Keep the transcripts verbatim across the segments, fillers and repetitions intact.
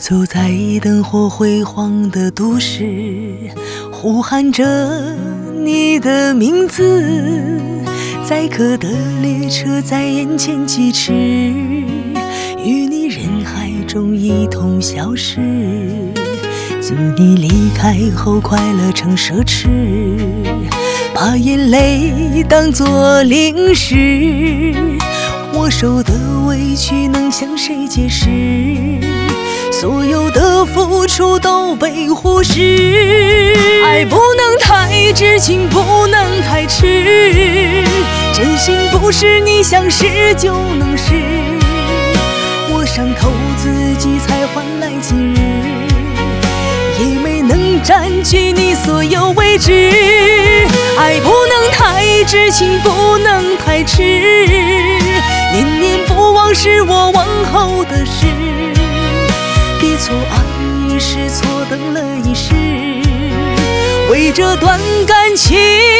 走在灯火辉煌的都市，呼喊着你的名字，载客的列车在眼前疾驰，与你人海中一同消失。祝你离开后快乐成奢侈，把眼泪当作零食，我受的委屈能向谁解释？所有的付出都被忽视，爱不能太知，情不能太迟，真心不是你想失就能失，我伤透自己才换来今日，也没能占据你所有位置。爱不能太知，情不能太迟，念念不忘是我往后的事，别错爱一时，错等了一世，为这段感情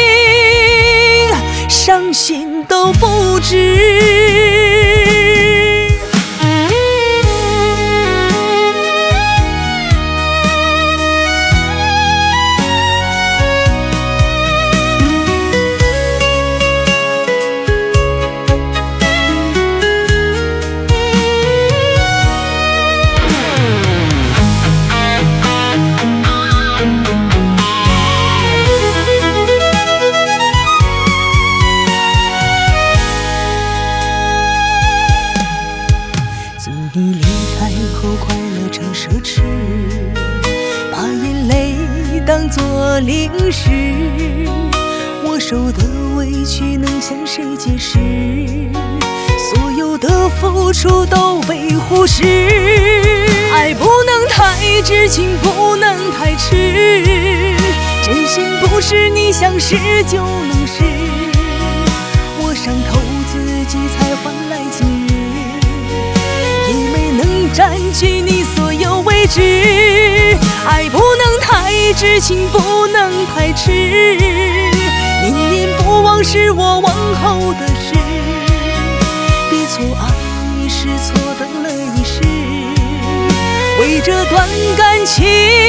伤心都不值。你离开后快乐成奢侈，把眼泪当作零食，我受的委屈能向谁解释？所有的付出都被忽视，爱不能太知，情不能太迟，真心不是你想失就能失，我伤透自己才换来今日，占据你所有位置。爱不能太知，情不能太迟，念念不忘是我往后的事，别错爱一时，错等了一世，为这段感情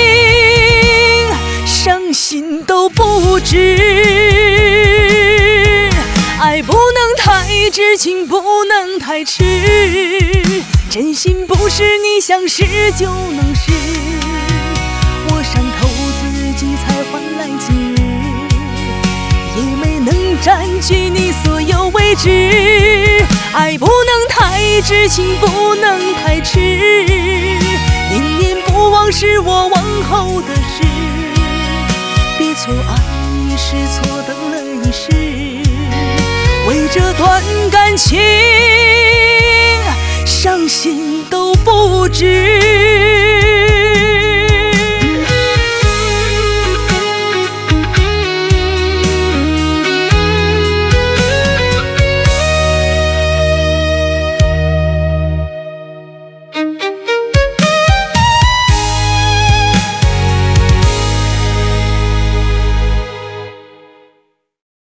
伤心都不值。爱不能太知，情不能太迟，真心不是你想失就能失，我伤透自己才换来今日，也没能占据你所有位置。爱不能太知，情不能太迟，念念不忘是我往后的事，别错爱一时，错等了一世，为这段感情伤心都不值。